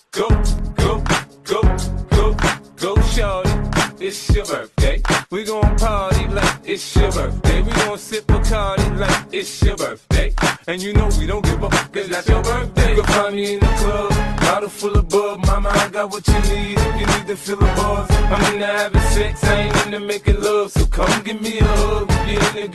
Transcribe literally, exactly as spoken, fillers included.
Go, go, go, go, go, shorty. It's your birthday. We gon' party like it's your birthday. We gon' sip Bacardi like it's your birthday. And you know we don't give a fuck, cause that's your birthday. You can find me in the club, bottle full of bub. Mama, I got what you need if you need to fill the bars. I'm into having sex, I ain't into making love. So come give me a hug, get in the